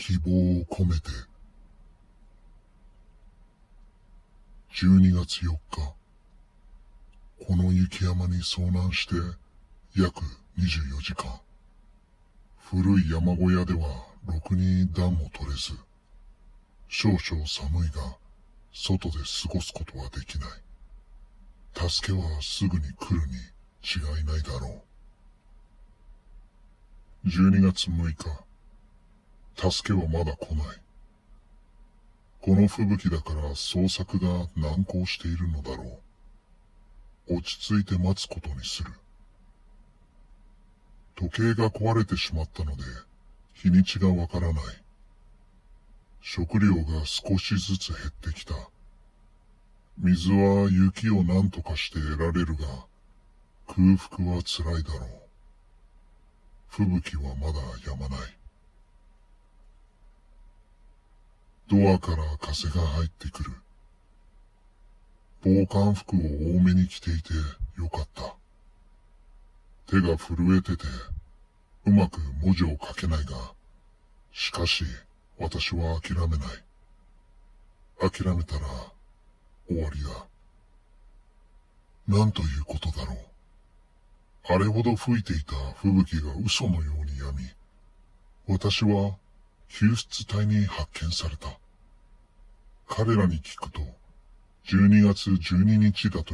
希望を込めて。12月4日、この雪山に遭難して約24時間。古い山小屋ではろくに暖も取れず、少々寒いが外で過ごすことはできない。助けはすぐに来るに違いないだろう。12月6日、助けはまだ来ない。この吹雪だから捜索が難航しているのだろう。落ち着いて待つことにする。時計が壊れてしまったので、日にちがわからない。食料が少しずつ減ってきた。水は雪を何とかして得られるが、空腹は辛いだろう。吹雪はまだ止まない。ドアから風が入ってくる。防寒服を多めに着ていてよかった。手が震えてて、うまく文字を書けないが、しかし私は諦めない。諦めたら終わりだ。なんということだろう。あれほど吹いていた吹雪が嘘のように止み、私は救出隊に発見された。彼らに聞くと、12月12日だという。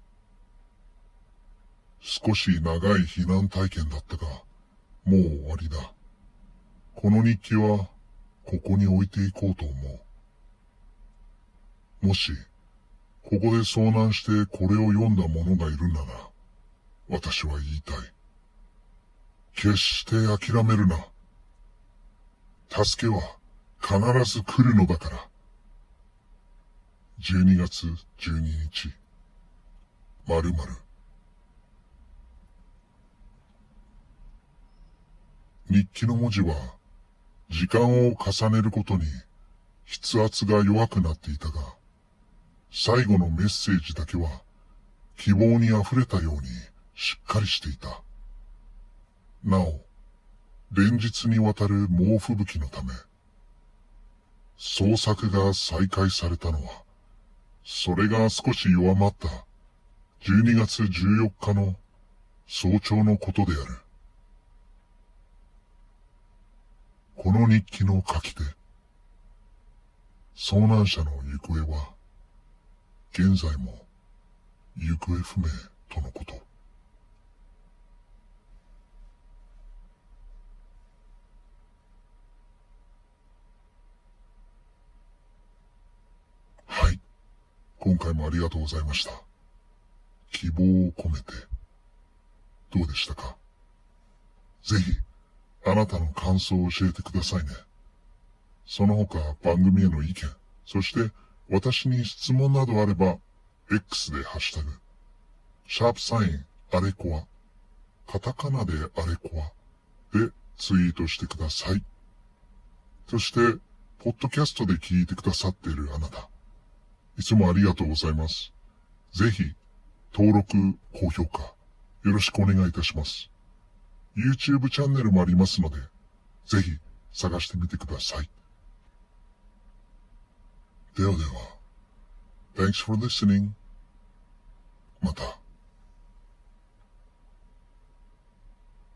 少し長い避難体験だったが、もう終わりだ。この日記は、ここに置いていこうと思う。もし、ここで遭難してこれを読んだ者がいるなら、私は言いたい。決して諦めるな。助けは必ず来るのだから。12月12日、〇〇。日記の文字は、時間を重ねることに筆圧が弱くなっていたが、最後のメッセージだけは希望に溢れたようにしっかりしていた。なお、連日にわたる猛吹雪のため、捜索が再開されたのは、それが少し弱まった12月14日の早朝のことである。この日記の書き手、遭難者の行方は、現在も行方不明とのこと。はい。今回もありがとうございました。希望を込めて、どうでしたか？ぜひ、あなたの感想を教えてくださいね。その他番組への意見、そして私に質問などあれば、X でハッシュタグ、#あれこわ、カタカナであれこわでツイートしてください。そして、ポッドキャストで聞いてくださっているあなた、いつもありがとうございます。ぜひ、登録、高評価、よろしくお願いいたします。YouTube チャンネルもありますので、ぜひ探してみてください。ではでは、Thanks for listening. また。